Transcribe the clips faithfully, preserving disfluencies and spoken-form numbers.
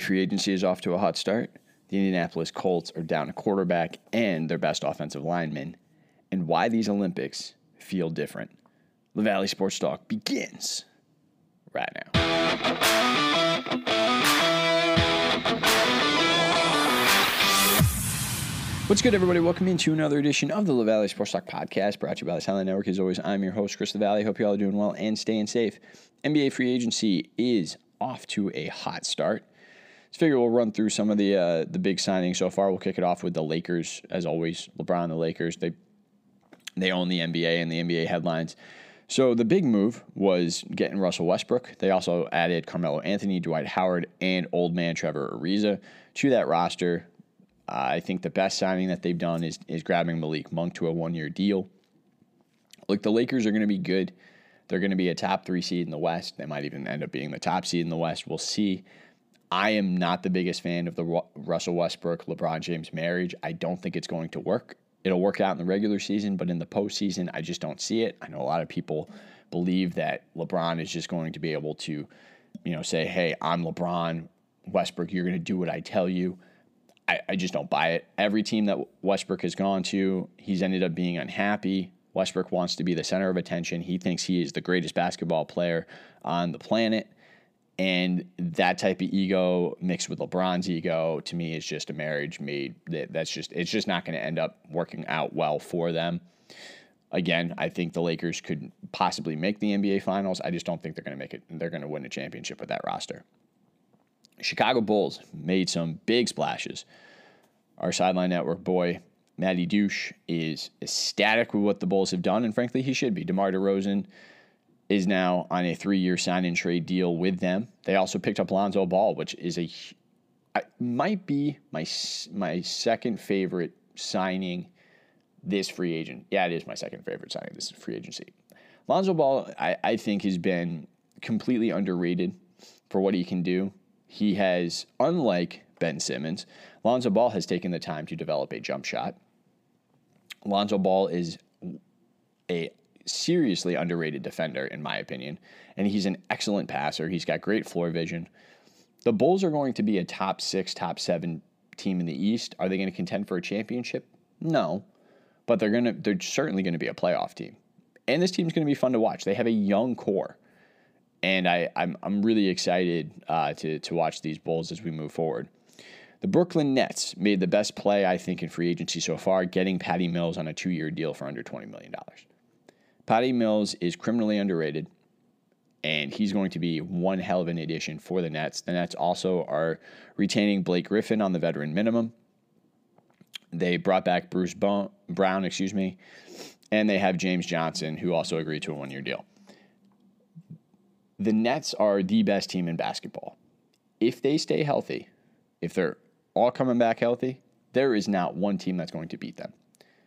free agency is off to a hot start. The Indianapolis Colts are down a quarterback and their best offensive lineman, and why these Olympics feel different. LaValle Sports Talk begins right now. What's good, everybody? Welcome into another edition of the LaValle Sports Talk podcast, brought to you by the Silent Network. As always, I'm your host, Chris LaValle. Hope you all are doing well and staying safe. N B A free agency is off to a hot start. Let's figure we'll run through some of the uh, the big signings so far. We'll kick it off with the Lakers, as always. LeBron, the Lakers, they they own the N B A and the N B A headlines. So the big move was getting Russell Westbrook. They also added Carmelo Anthony, Dwight Howard, and old man Trevor Ariza to that roster. Uh, I think the best signing that they've done is is grabbing Malik Monk to a one-year deal. Look, the Lakers are going to be good. They're going to be a top three seed in the West. They might even end up being the top seed in the West. We'll see. I am not the biggest fan of the Ru- Russell Westbrook, LeBron James marriage. I don't think it's going to work. It'll work out in the regular season, but in the postseason, I just don't see it. I know a lot of people believe that LeBron is just going to be able to, you know, say, hey, I'm LeBron. Westbrook, you're going to do what I tell you. I, I just don't buy it. Every team that Westbrook has gone to, he's ended up being unhappy. Westbrook wants to be the center of attention. He thinks he is the greatest basketball player on the planet. And that type of ego mixed with LeBron's ego, to me, is just a marriage made. That's just, it's just not going to end up working out well for them. Again, I think the Lakers could possibly make the N B A Finals. I just don't think they're going to make it. They're going to win a championship with that roster. Chicago Bulls made some big splashes. Our Sideline Network boy, Matty Douche, is ecstatic with what the Bulls have done, and frankly, he should be. DeMar DeRozan is now on a three-year sign-and-trade deal with them. They also picked up Lonzo Ball, which is a I, might be my my second favorite signing this free agent. Yeah, it is my second favorite signing this free agency. Lonzo Ball, I, I think, has been completely underrated for what he can do. He has, unlike Ben Simmons, Lonzo Ball has taken the time to develop a jump shot. Lonzo Ball is a seriously underrated defender, in my opinion, and he's an excellent passer. He's got great floor vision. The Bulls are going to be a top six, top seven team in the East. Are they going to contend for a championship? No, but they're going to. They're certainly going to be a playoff team, and this team's going to be fun to watch. They have a young core. And I, I'm I'm really excited uh, to to watch these Bulls as we move forward. The Brooklyn Nets made the best play, I think, in free agency so far, getting Patty Mills on a two-year deal for under twenty million dollars. Patty Mills is criminally underrated, and he's going to be one hell of an addition for the Nets. The Nets also are retaining Blake Griffin on the veteran minimum. They brought back Bruce Brown, excuse me, and they have James Johnson, who also agreed to a one-year deal. The Nets are the best team in basketball. If they stay healthy, if they're all coming back healthy, there is not one team that's going to beat them.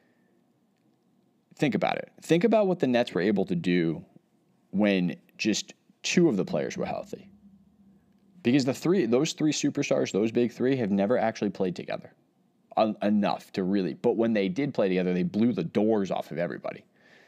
Think about it. Think about what the Nets were able to do when just two of the players were healthy. Because the three, those three superstars, those big three, have never actually played together enough to really. But when they did play together, they blew the doors off of everybody.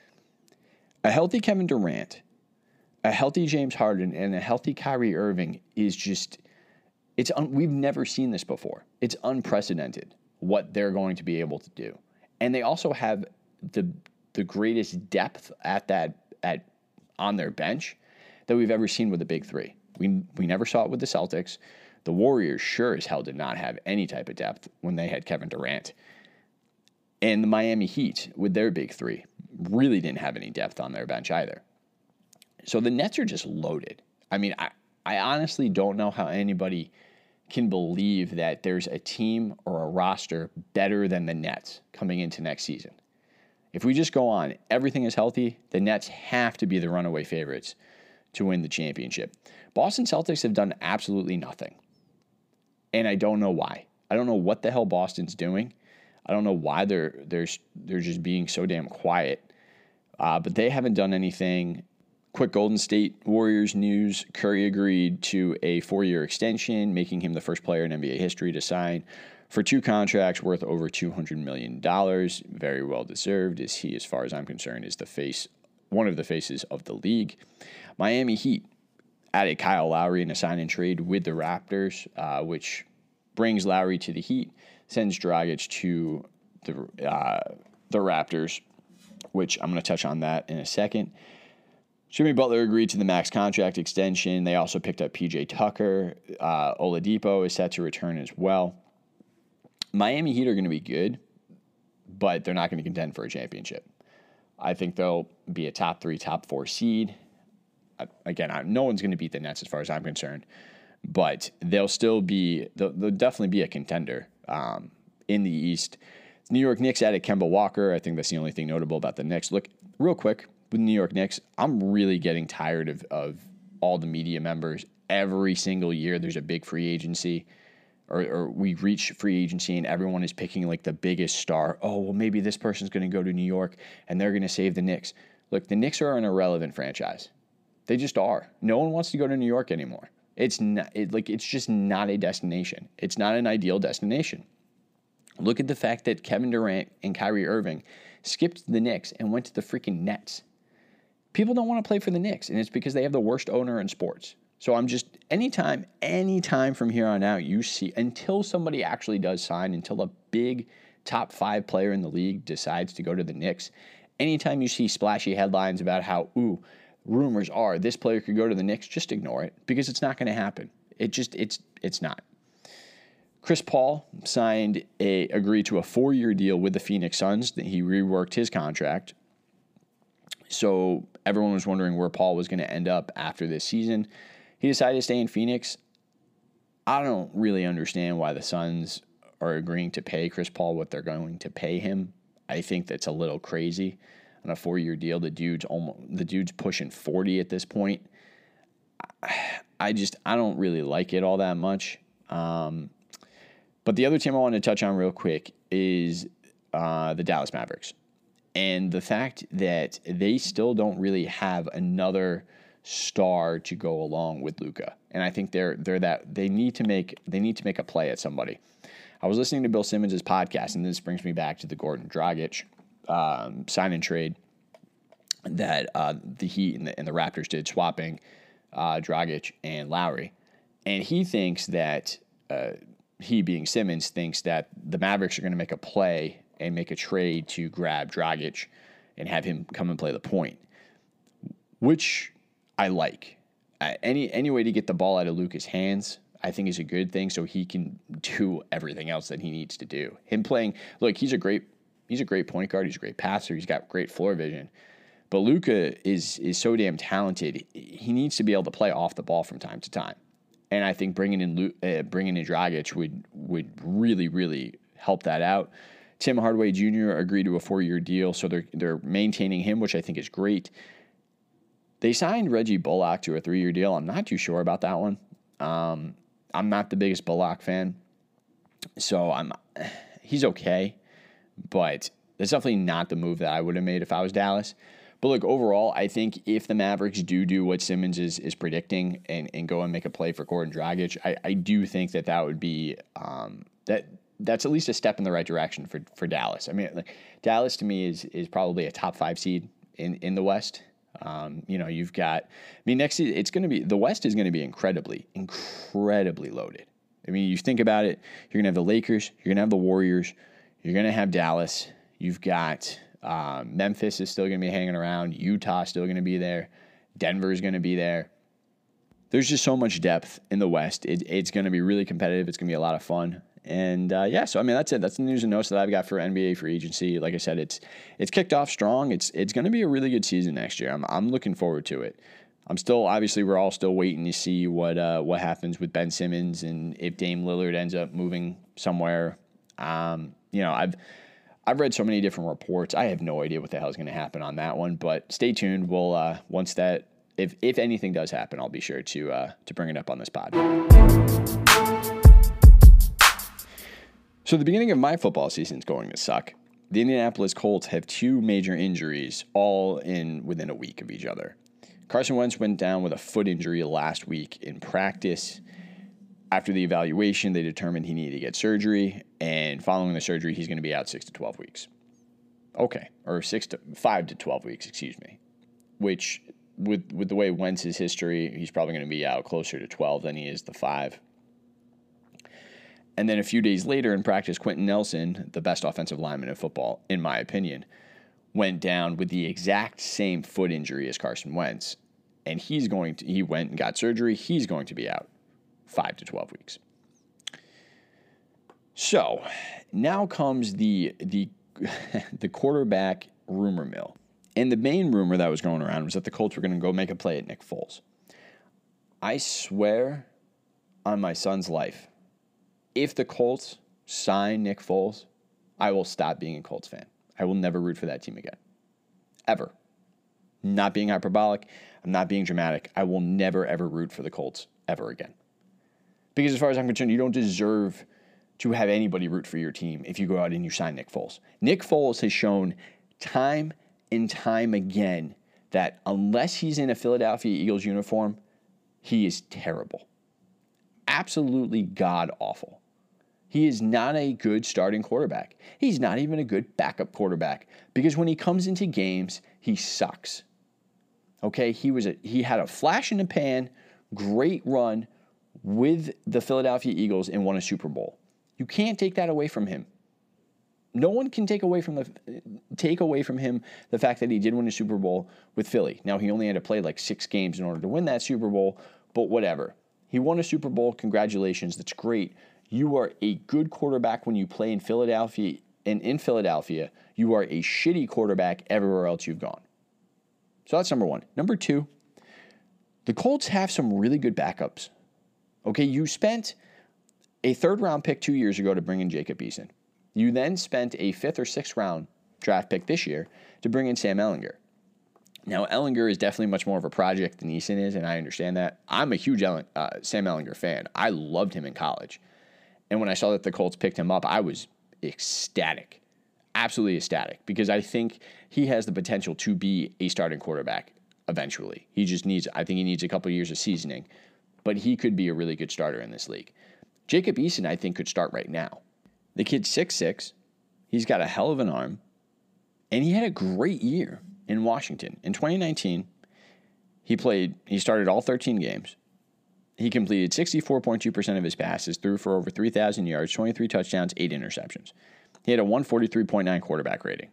A healthy Kevin Durant, a healthy James Harden, and a healthy Kyrie Irving is just, it's un, we've never seen this before. It's unprecedented what they're going to be able to do. And they also have the the greatest depth at that at on their bench that we've ever seen with the big three. We we never saw it with the Celtics. The Warriors sure as hell did not have any type of depth when they had Kevin Durant. And the Miami Heat with their big three really didn't have any depth on their bench either. So the Nets are just loaded. I mean, I, I honestly don't know how anybody can believe that there's a team or a roster better than the Nets coming into next season. If we just go on, everything is healthy, the Nets have to be the runaway favorites to win the championship. Boston Celtics have done absolutely nothing. And I don't know why. I don't know what the hell Boston's doing. I don't know why they're they're, they're just being so damn quiet. Uh, but they haven't done anything. Quick Golden State Warriors news. Curry agreed to a four-year extension, making him the first player in N B A history to sign for two contracts worth over two hundred million dollars. Very well deserved, as he, as far as I'm concerned, is the face, one of the faces of the league. Miami Heat added Kyle Lowry in a sign and trade with the Raptors, uh, which brings Lowry to the Heat, sends Dragic to the uh, the Raptors, which I'm going to touch on that in a second. Jimmy Butler agreed to the max contract extension. They also picked up P J Tucker. Uh, Oladipo is set to return as well. Miami Heat are going to be good, but they're not going to contend for a championship. I think they'll be a top three, top four seed. Again, I, no one's going to beat the Nets as far as I'm concerned, but they'll still be, they'll, they'll definitely be a contender um, in the East. New York Knicks added Kemba Walker. I think that's the only thing notable about the Knicks. Look, real quick, with New York Knicks, I'm really getting tired of, of all the media members. Every single year there's a big free agency, or, or we reach free agency and everyone is picking like the biggest star. Oh, well, maybe this person's going to go to New York and they're going to save the Knicks. Look, the Knicks are an irrelevant franchise. They just are. No one wants to go to New York anymore. It's not it, like it's just not a destination. It's not an ideal destination. Look at the fact that Kevin Durant and Kyrie Irving skipped the Knicks and went to the freaking Nets. People don't want to play for the Knicks, and it's because they have the worst owner in sports. So I'm just, anytime, anytime from here on out, you see, until somebody actually does sign, until a big top five player in the league decides to go to the Knicks, anytime you see splashy headlines about how, ooh, rumors are this player could go to the Knicks, just ignore it, because it's not going to happen. It just, it's, it's not. Chris Paul signed a, agreed to a four-year deal with the Phoenix Suns. He reworked his contract. So everyone was wondering where Paul was going to end up after this season. He decided to stay in Phoenix. I don't really understand why the Suns are agreeing to pay Chris Paul what they're going to pay him. I think that's a little crazy. On a four-year deal, the dude's almost the dude's pushing forty at this point. I just I don't really like it all that much. Um, but the other team I want to touch on real quick is uh, the Dallas Mavericks. And the fact that they still don't really have another star to go along with Luka, and I think they're they're that they need to make they need to make a play at somebody. I was listening to Bill Simmons' podcast, and this brings me back to the Gordon Dragic um, sign and trade that uh, the Heat and the, and the Raptors did, swapping uh, Dragic and Lowry, and he thinks that uh, he being Simmons thinks that the Mavericks are going to make a play and make a trade to grab Dragic and have him come and play the point, which I like. Uh, any any way to get the ball out of Luka's hands, I think is a good thing, so he can do everything else that he needs to do. Him playing, look, he's a great he's a great point guard. He's a great passer. He's got great floor vision. But Luka is is so damn talented. He needs to be able to play off the ball from time to time, and I think bringing in uh, bringing in Dragic would would really really help that out. Tim Hardaway Junior agreed to a four-year deal, so they're they're maintaining him, which I think is great. They signed Reggie Bullock to a three-year deal. I'm not too sure about that one. Um, I'm not the biggest Bullock fan, so I'm he's okay, but it's definitely not the move that I would have made if I was Dallas. But look, overall, I think if the Mavericks do do what Simmons is is predicting and, and go and make a play for Gordon Dragic, I, I do think that that would be um, that. That's at least a step in the right direction for, for Dallas. I mean, like, Dallas to me is is probably a top five seed in, in the West. Um, you know, you've got, I mean, next it's going to be, the West is going to be incredibly, incredibly loaded. I mean, you think about it, you're going to have the Lakers, you're going to have the Warriors, you're going to have Dallas, you've got um, Memphis is still going to be hanging around, Utah still going to be there, Denver is going to be there. There's just so much depth in the West. It, it's going to be really competitive. It's going to be a lot of fun. And, uh, yeah, so, I mean, that's it. That's the news and notes that I've got for N B A free agency. Like I said, it's it's kicked off strong. It's it's going to be a really good season next year. I'm I'm looking forward to it. I'm still, obviously, we're all still waiting to see what uh, what happens with Ben Simmons and if Dame Lillard ends up moving somewhere. Um, you know, I've I've read so many different reports. I have no idea what the hell is going to happen on that one. But stay tuned. We'll uh, once that if if anything does happen, I'll be sure to uh, to bring it up on this pod. So the beginning of my football season is going to suck. The Indianapolis Colts have two major injuries, all in within a week of each other. Carson Wentz went down with a foot injury last week in practice. After the evaluation, they determined he needed to get surgery, and following the surgery, he's going to be out six to twelve weeks. Okay, or six to five to twelve weeks, excuse me. Which, with with the way Wentz's history, he's probably going to be out closer to twelve than he is the five. And then a few days later in practice, Quentin Nelson, the best offensive lineman in football, in my opinion, went down with the exact same foot injury as Carson Wentz. And he's going to, he went and got surgery. He's going to be out five to twelve weeks. So now comes the, the, the quarterback rumor mill. And the main rumor that was going around was that the Colts were going to go make a play at Nick Foles. I swear on my son's life, if the Colts sign Nick Foles, I will stop being a Colts fan. I will never root for that team again. Ever. Not being hyperbolic. I'm not being dramatic. I will never, ever root for the Colts ever again. Because as far as I'm concerned, you don't deserve to have anybody root for your team if you go out and you sign Nick Foles. Nick Foles has shown time and time again that unless he's in a Philadelphia Eagles uniform, he is terrible. Absolutely god-awful. He is not a good starting quarterback. He's not even a good backup quarterback because when he comes into games, he sucks. Okay, he was a, he had a flash in the pan, great run with the Philadelphia Eagles and won a Super Bowl. You can't take that away from him. No one can take away from the take away from him the fact that he did win a Super Bowl with Philly. Now, he only had to play like six games in order to win that Super Bowl, but whatever. He won a Super Bowl. Congratulations. That's great. You are a good quarterback when you play in Philadelphia, and in Philadelphia, you are a shitty quarterback everywhere else you've gone. So that's number one. Number two, the Colts have some really good backups. Okay, you spent a third-round pick two years ago to bring in Jacob Eason. You then spent a fifth or sixth round draft pick this year to bring in Sam Ehlinger. Now, Ehlinger is definitely much more of a project than Eason is, and I understand that. I'm a huge Ellen, uh, Sam Ehlinger fan. I loved him in college. And when I saw that the Colts picked him up, I was ecstatic, absolutely ecstatic, because I think he has the potential to be a starting quarterback eventually. He just needs, I think he needs a couple of years of seasoning, but he could be a really good starter in this league. Jacob Eason, I think, could start right now. The kid's six foot six. He's got a hell of an arm, and he had a great year in Washington. In twenty nineteen, he played, he started all thirteen games. He completed sixty-four point two percent of his passes, threw for over three thousand yards, twenty-three touchdowns, eight interceptions. He had a one forty-three point nine quarterback rating.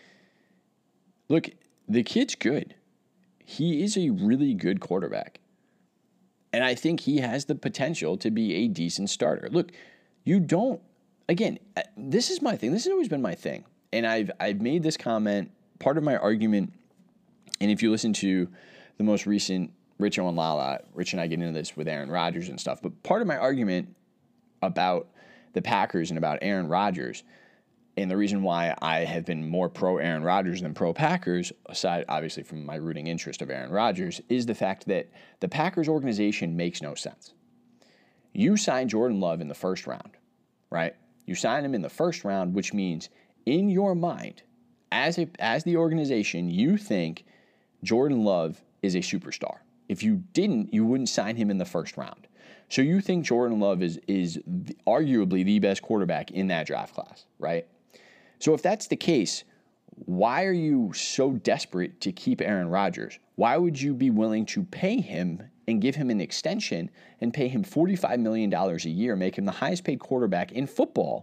Look, the kid's good. He is a really good quarterback. And I think he has the potential to be a decent starter. Look, you don't, again, this is my thing. This has always been my thing. And I've I've made this comment, part of my argument, and if you listen to the most recent Rich and Lala, Rich and I get into this with Aaron Rodgers and stuff, but part of my argument about the Packers and about Aaron Rodgers, and the reason why I have been more pro Aaron Rodgers than pro Packers, aside obviously from my rooting interest of Aaron Rodgers, is the fact that the Packers organization makes no sense. You sign Jordan Love in the first round, right? You sign him in the first round, which means in your mind, as a, as the organization, you think Jordan Love is a superstar. If you didn't, you wouldn't sign him in the first round. So you think Jordan Love is is the, arguably the best quarterback in that draft class, right? So if that's the case, why are you so desperate to keep Aaron Rodgers? Why would you be willing to pay him and give him an extension and pay him forty-five million dollars a year, make him the highest paid quarterback in football,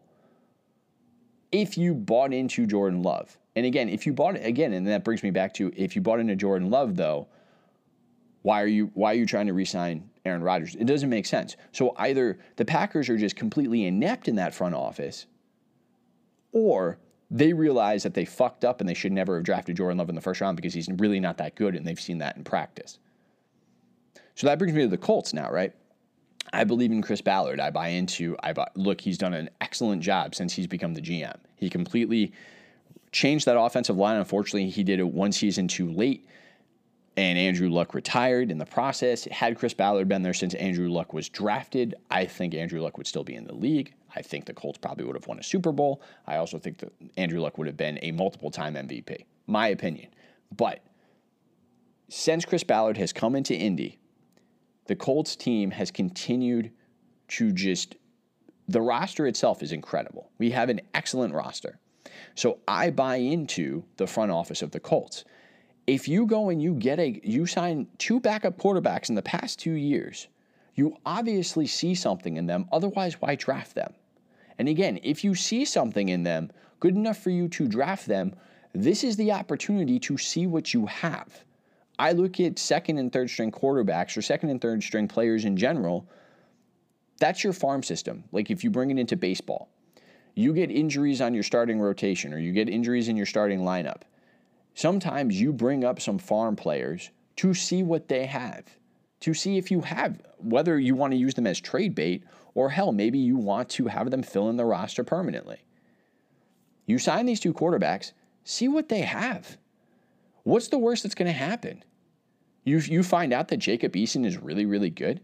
if you bought into Jordan Love? And again, if you bought it, again, and that brings me back to, if you bought into Jordan Love, though, Why are you why are you trying to re-sign Aaron Rodgers? It doesn't make sense. So either the Packers are just completely inept in that front office, or they realize that they fucked up and they should never have drafted Jordan Love in the first round because he's really not that good, and they've seen that in practice. So that brings me to the Colts now, right? I believe in Chris Ballard. I buy into, I buy, look, he's done an excellent job since he's become the G M. He completely changed that offensive line. Unfortunately, he did it one season too late, and Andrew Luck retired in the process. Had Chris Ballard been there since Andrew Luck was drafted, I think Andrew Luck would still be in the league. I think the Colts probably would have won a Super Bowl. I also think that Andrew Luck would have been a multiple-time M V P. My opinion. But since Chris Ballard has come into Indy, the Colts team has continued to just, the roster itself is incredible. We have an excellent roster. So I buy into the front office of the Colts. If you go and you get a, you sign two backup quarterbacks in the past two years, you obviously see something in them. Otherwise, why draft them? And again, if you see something in them good enough for you to draft them, this is the opportunity to see what you have. I look at second and third string quarterbacks or second and third string players in general. That's your farm system. Like if you bring it into baseball, you get injuries on your starting rotation or you get injuries in your starting lineup. Sometimes you bring up some farm players to see what they have, to see if you have, whether you want to use them as trade bait or hell, maybe you want to have them fill in the roster permanently. You sign these two quarterbacks, see what they have. What's the worst that's going to happen? You, you find out that Jacob Eason is really, really good.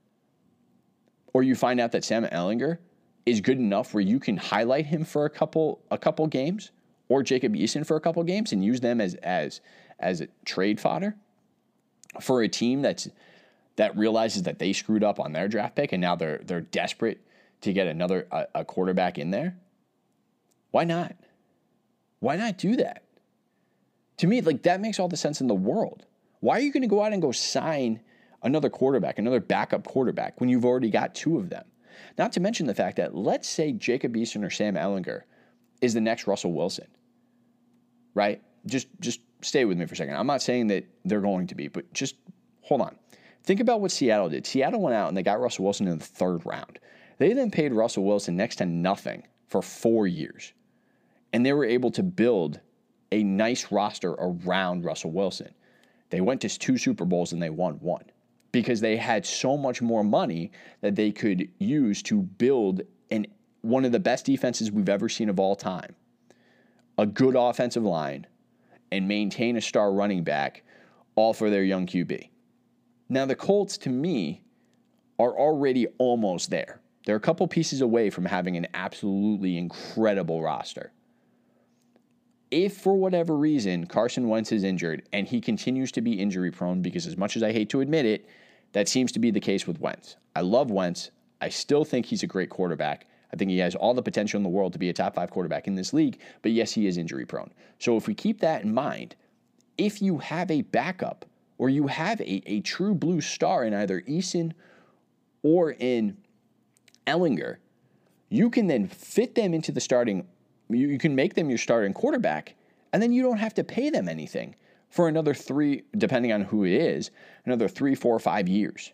Or you find out that Sam Ehlinger is good enough where you can highlight him for a couple a couple games, or Jacob Eason for a couple games and use them as as as a trade fodder for a team that's that realizes that they screwed up on their draft pick and now they're they're desperate to get another a, a quarterback in there. Why not? Why not do that? To me, like that makes all the sense in the world. Why are you going to go out and go sign another quarterback, another backup quarterback when you've already got two of them? Not to mention the fact that let's say Jacob Eason or Sam Ehlinger is the next Russell Wilson, right? Just just stay with me for a second. I'm not saying that they're going to be, but just hold on. Think about what Seattle did. Seattle went out and they got Russell Wilson in the third round. They then paid Russell Wilson next to nothing for four years. And they were able to build a nice roster around Russell Wilson. They went to two Super Bowls and they won one because they had so much more money that they could use to build an, one of the best defenses we've ever seen of all time, a good offensive line, and maintain a star running back, all for their young Q B. Now, the Colts, to me, are already almost there. They're a couple pieces away from having an absolutely incredible roster. If, for whatever reason, Carson Wentz is injured and he continues to be injury prone, because as much as I hate to admit it, that seems to be the case with Wentz. I love Wentz. I still think he's a great quarterback. I think he has all the potential in the world to be a top five quarterback in this league, but yes, he is injury prone. So if we keep that in mind, if you have a backup or you have a, a true blue star in either Eason or in Ehlinger, you can then fit them into the starting. You, you can make them your starting quarterback, and then you don't have to pay them anything for another three, depending on who it is, another three, four, five years.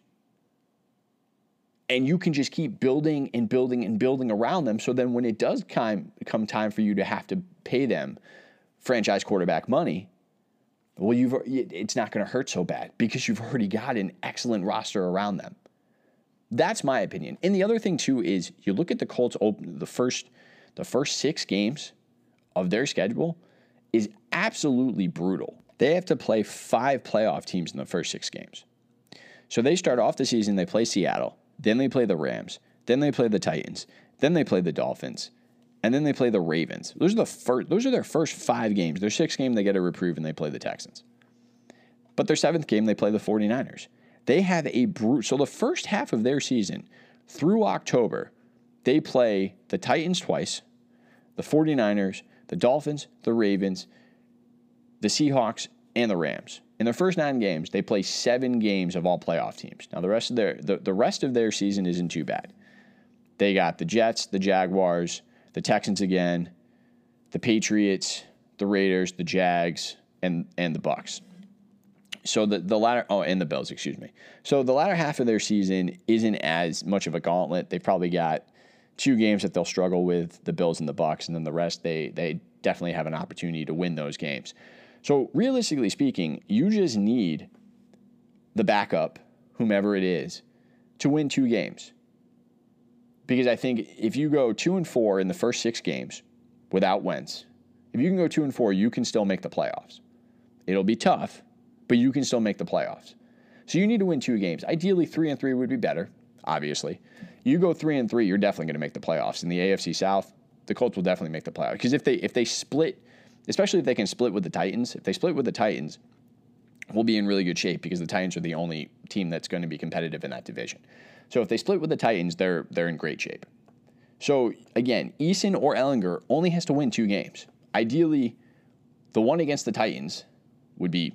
And you can just keep building and building and building around them. So then when it does come, come time for you to have to pay them franchise quarterback money, well, you've it's not going to hurt so bad because you've already got an excellent roster around them. That's my opinion. And the other thing, too, is you look at the Colts, open the first, the first six games of their schedule is absolutely brutal. They have to play five playoff teams in the first six games. So they start off the season, they play Seattle. Then they play the Rams. Then they play the Titans. Then they play the Dolphins. And then they play the Ravens. Those are the first, those are their first five games. Their sixth game, they get a reprieve and they play the Texans. But their seventh game, they play the 49ers. They have a brute. So the first half of their season through October, they play the Titans twice, the 49ers, the Dolphins, the Ravens, the Seahawks, and the Rams. In their first nine games, they play seven games of all playoff teams. Now, the rest of their the, the rest of their season isn't too bad. They got the Jets, the Jaguars, the Texans again, the Patriots, the Raiders, the Jags, and and the Bucs. So the the latter oh and the Bills, excuse me. So the latter half of their season isn't as much of a gauntlet. They've probably got two games that they'll struggle with, the Bills and the Bucs, and then the rest they they definitely have an opportunity to win those games. So realistically speaking, you just need the backup, whomever it is, to win two games. Because I think if you go two and four in the first six games without Wentz, if you can go two and four, you can still make the playoffs. It'll be tough, but you can still make the playoffs. So you need to win two games. Ideally, three and three would be better, obviously. You go three and three, you're definitely going to make the playoffs. In the A F C South, the Colts will definitely make the playoffs. Because if they if they split, especially if they can split with the Titans, if they split with the Titans, we'll be in really good shape because the Titans are the only team that's going to be competitive in that division. So if they split with the Titans, they're they're in great shape. So again, Eason or Ehlinger only has to win two games. Ideally, the one against the Titans would be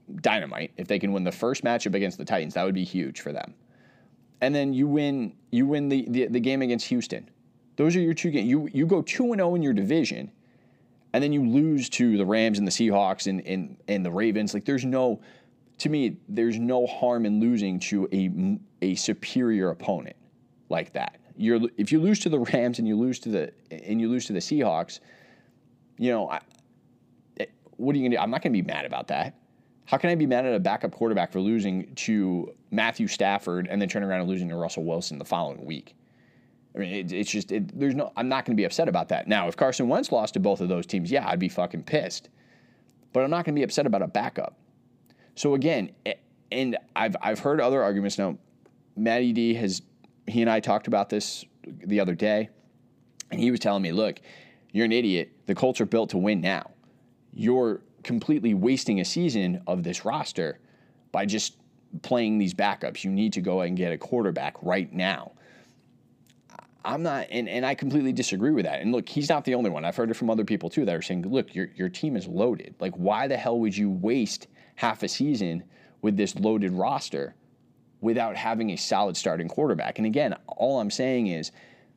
dynamite. If they can win the first matchup against the Titans, that would be huge for them. And then you win you win the, the, the game against Houston. Those are your two games. You you go two and oh in your division, and then you lose to the Rams and the Seahawks and, and, and the Ravens. Like, there's no, to me, there's no harm in losing to a, a superior opponent like that. You're if you lose to the Rams and you lose to the and you lose to the Seahawks, you know, I, what are you gonna do? I'm not gonna be mad about that. How can I be mad at a backup quarterback for losing to Matthew Stafford and then turning around and losing to Russell Wilson the following week? I mean, it, it's just it, there's no. I'm not going to be upset about that. Now, if Carson Wentz lost to both of those teams, yeah, I'd be fucking pissed. But I'm not going to be upset about a backup. So again, and I've I've heard other arguments. Now, Matty D has he and I talked about this the other day, and he was telling me, look, you're an idiot. The Colts are built to win now. You're completely wasting a season of this roster by just playing these backups. You need to go and get a quarterback right now. I'm not, and, and I completely disagree with that. And look, he's not the only one. I've heard it from other people too that are saying, look, your your team is loaded. Like, why the hell would you waste half a season with this loaded roster without having a solid starting quarterback? And again, all I'm saying is,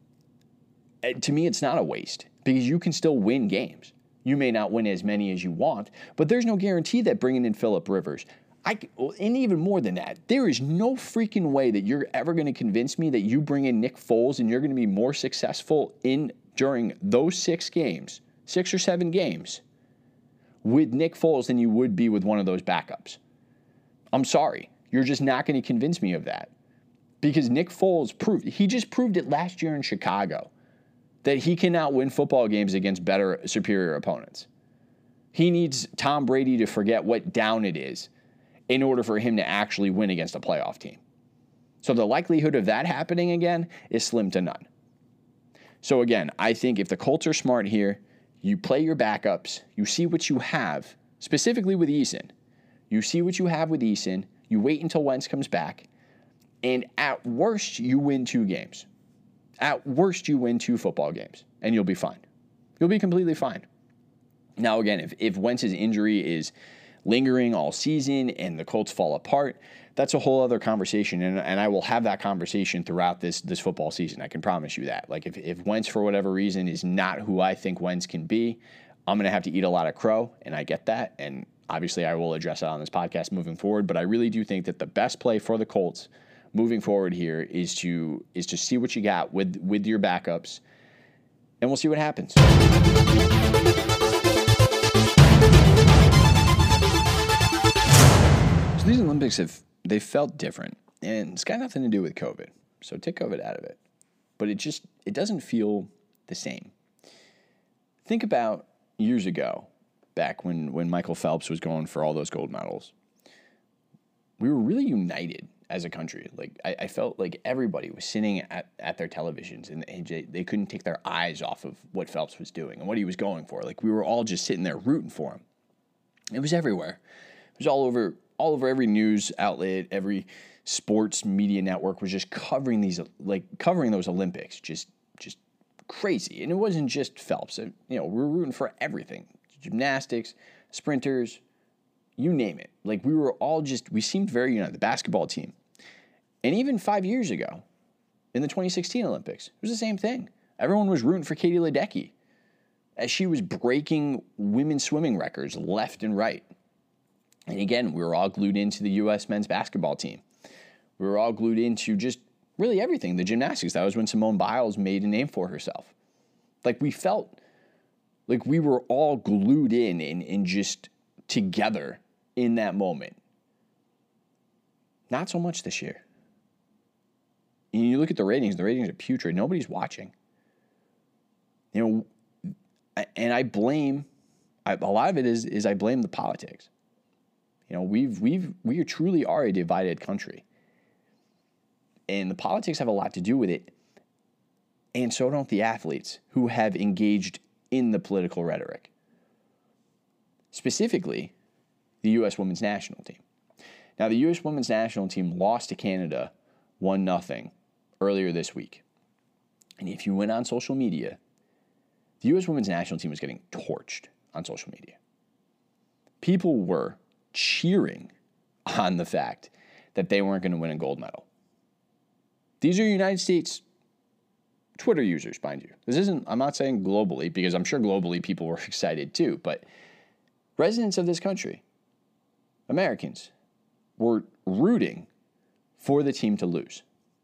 to me, it's not a waste because you can still win games. You may not win as many as you want, but there's no guarantee that bringing in Phillip Rivers, I, and even more than that, there is no freaking way that you're ever going to convince me that you bring in Nick Foles and you're going to be more successful in during those six games, six or seven games, with Nick Foles than you would be with one of those backups. I'm sorry. You're just not going to convince me of that. Because Nick Foles proved, he just proved it last year in Chicago, that he cannot win football games against better, superior opponents. He needs Tom Brady to forget what down it is in order for him to actually win against a playoff team. So the likelihood of that happening again is slim to none. So again, I think if the Colts are smart here, you play your backups, you see what you have, specifically with Eason. You see what you have with Eason, you wait until Wentz comes back, and at worst, you win two games. At worst, you win two football games, and you'll be fine. You'll be completely fine. Now, again, if, if Wentz's injury is lingering all season and the Colts fall apart, that's a whole other conversation, and, and I will have that conversation throughout this this football season. I can promise you that. Like, if, if Wentz, for whatever reason, is not who I think Wentz can be, I'm going to have to eat a lot of crow, and I get that, and obviously I will address it on this podcast moving forward, but I really do think that the best play for the Colts moving forward here is to is to see what you got with, with your backups, and we'll see what happens. So these Olympics have they felt different, and it's got nothing to do with COVID. So take COVID out of it. But it just it doesn't feel the same. Think about years ago, back when, when Michael Phelps was going for all those gold medals. We were really united as a country. Like, I, I felt like everybody was sitting at, at their televisions and they, they couldn't take their eyes off of what Phelps was doing and what he was going for. Like, we were all just sitting there rooting for him. It was everywhere. It was all over, all over every news outlet, every sports media network was just covering these, like covering those Olympics, just, just crazy. And it wasn't just Phelps. You know, we were rooting for everything: gymnastics, sprinters, you name it. Like, we were all just, we seemed very united. The basketball team. And even five years ago, in the twenty sixteen Olympics, it was the same thing. Everyone was rooting for Katie Ledecky as she was breaking women's swimming records left and right. And again, we were all glued into the U S men's basketball team. We were all glued into just really everything. The gymnastics, that was when Simone Biles made a name for herself. Like, we felt like we were all glued in and, and just together in that moment. Not so much this year. And you look at the ratings, the ratings are putrid. Nobody's watching. You know, and I blame, I, a lot of it is, is I blame the politics. You know, we've, we've, we truly are a divided country. And the politics have a lot to do with it. And so don't the athletes who have engaged in the political rhetoric. Specifically, the U S women's national team. Now, the U S women's national team lost to Canada one nothing earlier this week. And if you went on social media, the U S women's national team was getting torched on social media. People were cheering on the fact that they weren't going to win a gold medal. These are United States Twitter users, mind you. This isn't, I'm not saying globally, because I'm sure globally people were excited too, but residents of this country, Americans, were rooting for the team to lose.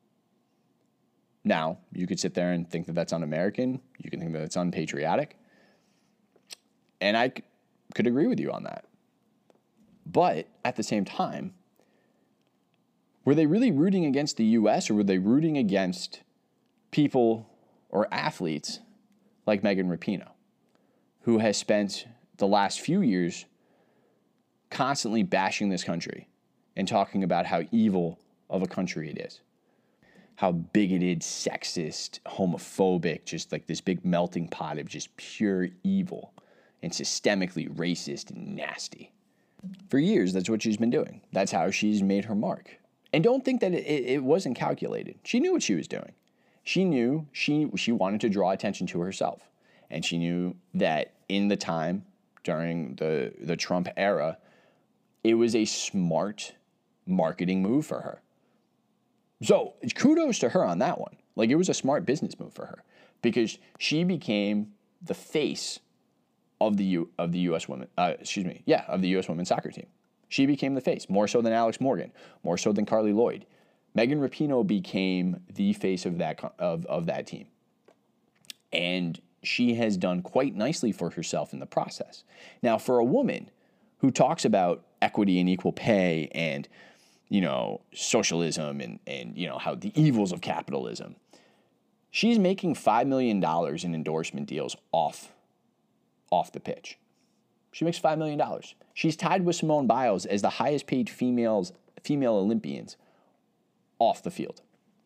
Now, you could sit there and think that that's un-American. You can think that it's unpatriotic. And I c- could agree with you on that. But at the same time, were they really rooting against the U S, or were they rooting against people or athletes like Megan Rapinoe, who has spent the last few years constantly bashing this country and talking about how evil of a country it is? How bigoted, sexist, homophobic, just like this big melting pot of just pure evil and systemically racist and nasty. For years, that's what she's been doing. That's how she's made her mark. And don't think that it, it wasn't calculated. She knew what she was doing. She knew she she wanted to draw attention to herself. And she knew that in the time during the, the Trump era, it was a smart marketing move for her. So kudos to her on that one. Like, it was a smart business move for her, because she became the face of the U, of the U S women. Uh, excuse me, yeah, of the U S women's soccer team. She became the face, more so than Alex Morgan, more so than Carly Lloyd. Megan Rapinoe became the face of that of of that team, and she has done quite nicely for herself in the process. Now, for a woman who talks about equity and equal pay and, you know, socialism and, and, you know, how the evils of capitalism, she's making five million dollars in endorsement deals off, off the pitch. She makes five million dollars. She's tied with Simone Biles as the highest paid females, female Olympians off the field.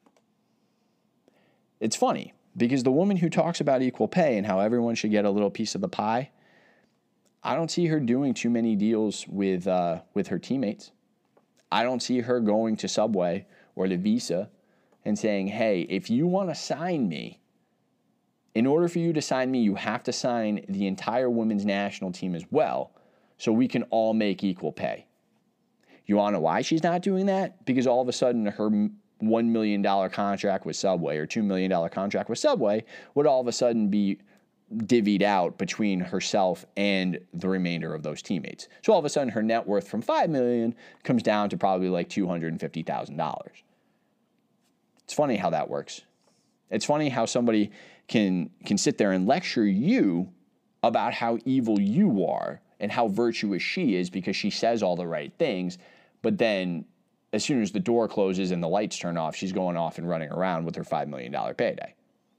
It's funny, because the woman who talks about equal pay and how everyone should get a little piece of the pie, I don't see her doing too many deals with uh, with her teammates. I don't see her going to Subway or to Visa and saying, hey, if you want to sign me, in order for you to sign me, you have to sign the entire women's national team as well, so we can all make equal pay. You want to know why she's not doing that? Because all of a sudden her one million dollars contract with Subway or two million dollars contract with Subway would all of a sudden be divvied out between herself and the remainder of those teammates. So all of a sudden her net worth from five million dollars comes down to probably like two hundred fifty thousand dollars. It's funny how that works. It's funny how somebody can can sit there and lecture you about how evil you are and how virtuous she is because she says all the right things, but then as soon as the door closes and the lights turn off, she's going off and running around with her five million dollars payday.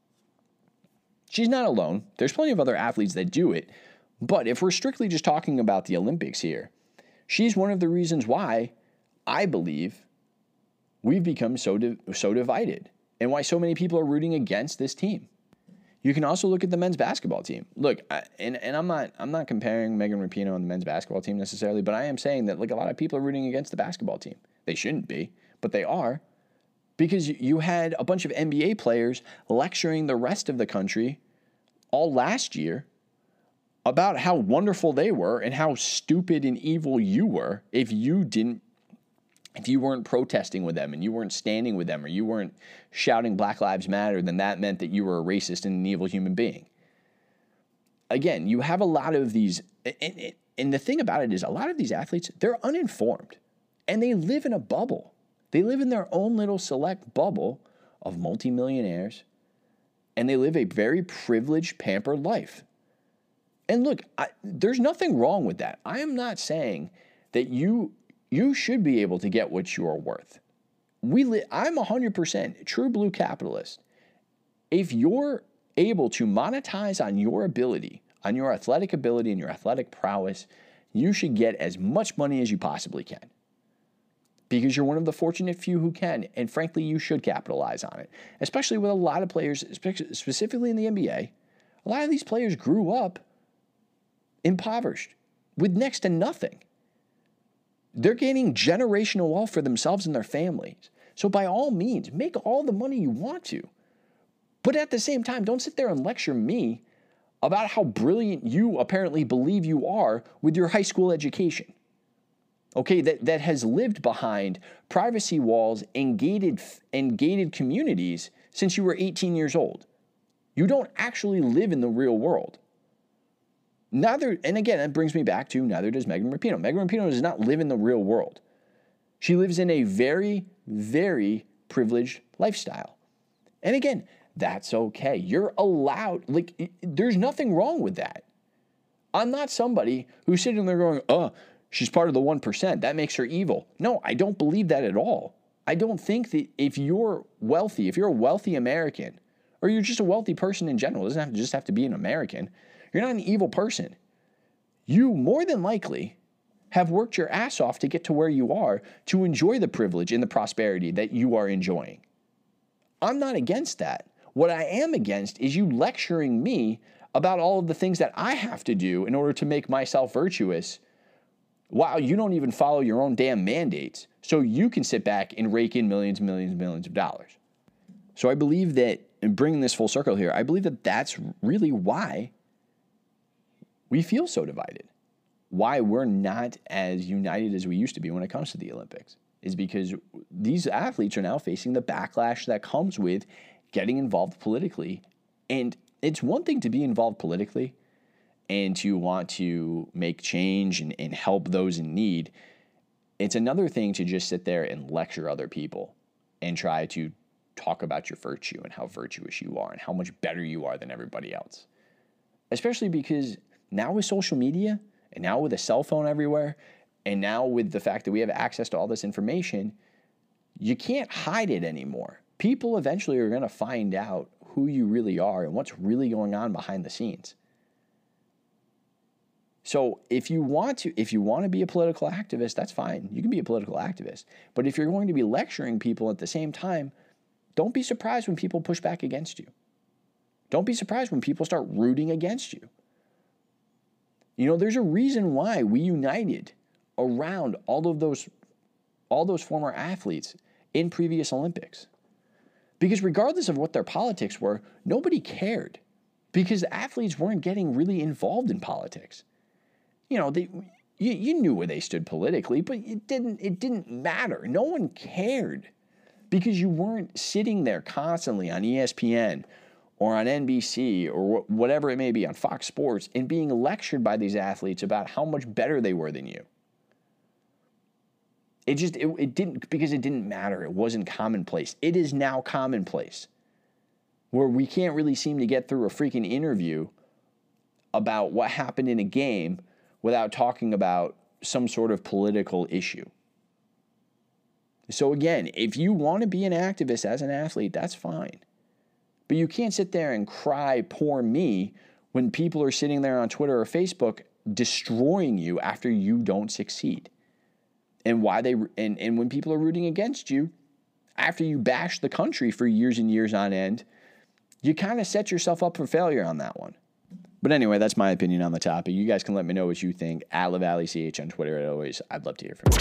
She's not alone. There's plenty of other athletes that do it, but if we're strictly just talking about the Olympics here, she's one of the reasons why I believe we've become so di- so divided and why so many people are rooting against this team. You can also look at the men's basketball team. Look, I, and, and I'm not I'm not comparing Megan Rapinoe and the men's basketball team necessarily, but I am saying that like a lot of people are rooting against the basketball team. They shouldn't be, but they are, because you had a bunch of N B A players lecturing the rest of the country all last year about how wonderful they were and how stupid and evil you were if you didn't If you weren't protesting with them and you weren't standing with them or you weren't shouting Black Lives Matter, then that meant that you were a racist and an evil human being. Again, you have a lot of these, and, and the thing about it is a lot of these athletes, they're uninformed and they live in a bubble. They live in their own little select bubble of multimillionaires, and they live a very privileged, pampered life. And look, I, there's nothing wrong with that. I am not saying that you... You should be able to get what you are worth. We li- I'm one hundred percent true blue capitalist. If you're able to monetize on your ability, on your athletic ability and your athletic prowess, you should get as much money as you possibly can. Because you're one of the fortunate few who can, and frankly, you should capitalize on it. Especially with a lot of players, specifically in the N B A, a lot of these players grew up impoverished with next to nothing. They're gaining generational wealth for themselves and their families. So by all means, make all the money you want to. But at the same time, don't sit there and lecture me about how brilliant you apparently believe you are with your high school education. okay, that, that has lived behind privacy walls and gated, and gated communities since you were eighteen years old. You don't actually live in the real world. Neither, and again, that brings me back to neither does Megan Rapinoe. Megan Rapinoe does not live in the real world. She lives in a very, very privileged lifestyle. And again, that's okay. You're allowed, like, there's nothing wrong with that. I'm not somebody who's sitting there going, oh, she's part of the one percent. That makes her evil. No, I don't believe that at all. I don't think that if you're wealthy, if you're a wealthy American, or you're just a wealthy person in general, it doesn't have to just have to be an American, you're not an evil person. You more than likely have worked your ass off to get to where you are to enjoy the privilege and the prosperity that you are enjoying. I'm not against that. What I am against is you lecturing me about all of the things that I have to do in order to make myself virtuous. Wow, you don't even follow your own damn mandates, so you can sit back and rake in millions and millions and millions of dollars. So I believe that, and bringing this full circle here, I believe that that's really why we feel so divided. Why we're not as united as we used to be when it comes to the Olympics is because these athletes are now facing the backlash that comes with getting involved politically. And it's one thing to be involved politically and to want to make change and, and help those in need. It's another thing to just sit there and lecture other people and try to talk about your virtue and how virtuous you are and how much better you are than everybody else. Especially because now with social media and now with a cell phone everywhere and now with the fact that we have access to all this information, you can't hide it anymore. People eventually are going to find out who you really are and what's really going on behind the scenes. So if you want to, if you want to be a political activist, that's fine. You can be a political activist. But if you're going to be lecturing people at the same time, don't be surprised when people push back against you. Don't be surprised when people start rooting against you. You know, there's a reason why we united around all of those, all those former athletes in previous Olympics. Because regardless of what their politics were, nobody cared. Because the athletes weren't getting really involved in politics. You know, they, you, you knew where they stood politically, but it didn't, it didn't matter. No one cared. Because you weren't sitting there constantly on E S P N or on N B C or wh- whatever it may be, on Fox Sports, and being lectured by these athletes about how much better they were than you. It just, it, it didn't, because it didn't matter. It wasn't commonplace. It is now commonplace, where we can't really seem to get through a freaking interview about what happened in a game without talking about some sort of political issue. So again, if you want to be an activist as an athlete, that's fine. But you can't sit there and cry, poor me, when people are sitting there on Twitter or Facebook destroying you after you don't succeed. And why they and, and when people are rooting against you after you bash the country for years and years on end, you kind of set yourself up for failure on that one. But anyway, that's my opinion on the topic. You guys can let me know what you think at LaValleyCH on Twitter. As always, I'd love to hear from you.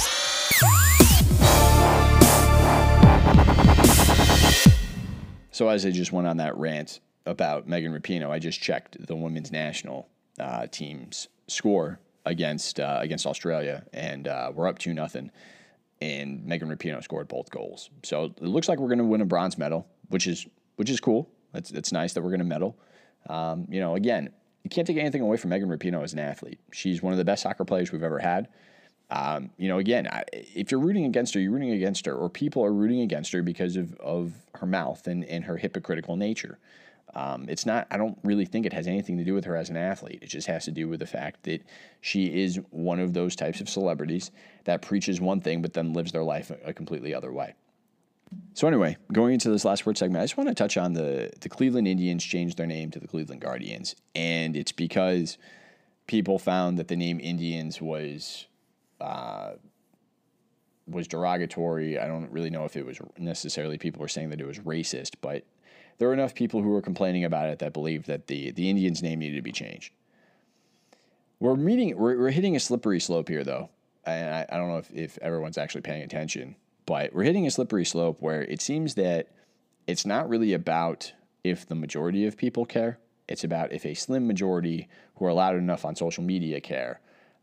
So as I just went on that rant about Megan Rapinoe, I just checked the women's national uh, team's score against uh, against Australia, and uh, we're up two nothing. And Megan Rapinoe scored both goals, so it looks like we're going to win a bronze medal, which is which is cool. It's it's nice that we're going to medal. Um, you know, again, you can't take anything away from Megan Rapinoe as an athlete. She's one of the best soccer players we've ever had. Um, you know, again, I, if you're rooting against her, you're rooting against her, or people are rooting against her because of, of her mouth and, and her hypocritical nature. Um, it's not, I don't really think it has anything to do with her as an athlete. It just has to do with the fact that she is one of those types of celebrities that preaches one thing, but then lives their life a, a completely other way. So anyway, going into this last word segment, I just want to touch on the, the Cleveland Indians changed their name to the Cleveland Guardians. And it's because people found that the name Indians was... Uh, was derogatory. I don't really know if it was necessarily people were saying that it was racist, but there were enough people who were complaining about it that believed that the, the Indians' name needed to be changed. We're meeting, we're, we're hitting a slippery slope here, though, and I, I don't know if, if everyone's actually paying attention, but we're hitting a slippery slope where it seems that it's not really about if the majority of people care. It's about if a slim majority who are loud enough on social media care,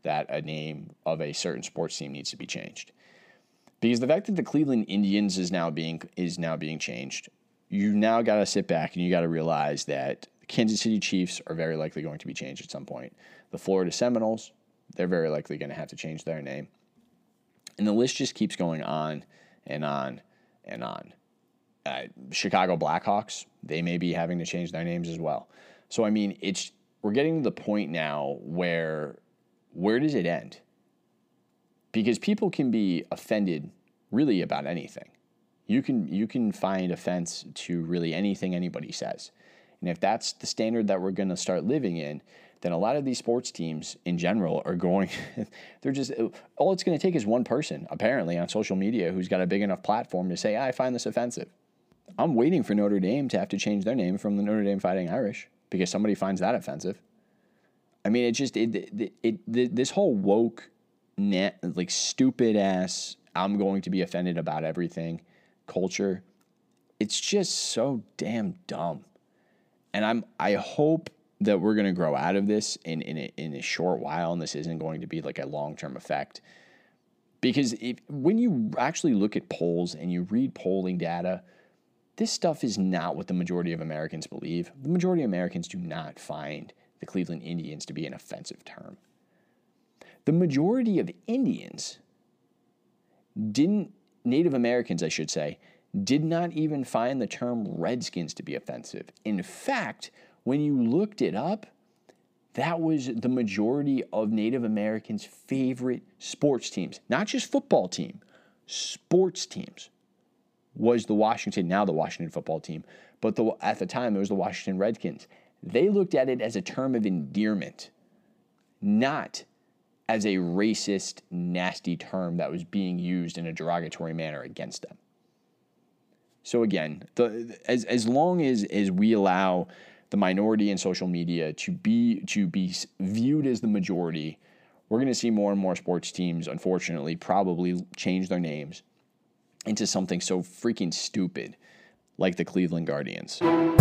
that a name of a certain sports team needs to be changed. Because the fact that the Cleveland Indians is now being is now being changed, you now got to sit back and you got to realize that the Kansas City Chiefs are very likely going to be changed at some point. The Florida Seminoles, they're very likely going to have to change their name. And the list just keeps going on and on and on. Uh, Chicago Blackhawks, they may be having to change their names as well. So, I mean, it's we're getting to the point now where where does it end? Because people can be offended really about anything. You can you can find offense to really anything anybody says. And if that's the standard that we're going to start living in, then a lot of these sports teams in general are going, they're just, all it's going to take is one person, apparently, on social media who's got a big enough platform to say, I find this offensive. I'm waiting for Notre Dame to have to change their name from the Notre Dame Fighting Irish because somebody finds that offensive. I mean, it just, it, it, it, it this whole woke, net, like stupid ass, I'm going to be offended about everything culture, it's just so damn dumb. And I'm, I hope that we're going to grow out of this in, in, a, in a short while, and this isn't going to be like a long-term effect. Because if, when you actually look at polls and you read polling data, this stuff is not what the majority of Americans believe. The majority of Americans do not find the Cleveland Indians to be an offensive term. The majority of Indians didn't, Native Americans, I should say, did not even find the term Redskins to be offensive. In fact, when you looked it up, that was the majority of Native Americans' favorite sports teams. Not just football team, sports teams. Was the Washington, now the Washington football team, but the, at the time it was the Washington Redskins. They looked at it as a term of endearment, not as a racist, nasty term that was being used in a derogatory manner against them. So again, the, as as long as, as we allow the minority in social media to be to be viewed as the majority, we're going to see more and more sports teams, unfortunately, probably change their names into something so freaking stupid like the Cleveland Guardians.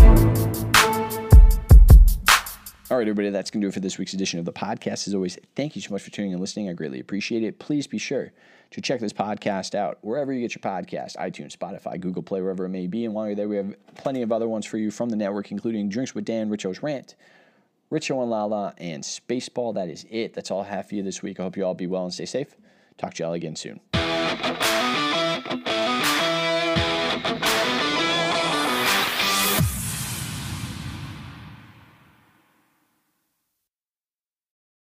All right, everybody, that's going to do it for this week's edition of the podcast. As always, thank you so much for tuning and listening. I greatly appreciate it. Please be sure to check this podcast out wherever you get your podcast, iTunes, Spotify, Google Play, wherever it may be. And while you're there, we have plenty of other ones for you from the network, including Drinks with Dan, Richo's Rant, Richo and Lala, and Spaceball. That is it. That's all I have for you this week. I hope you all be well and stay safe. Talk to you all again soon.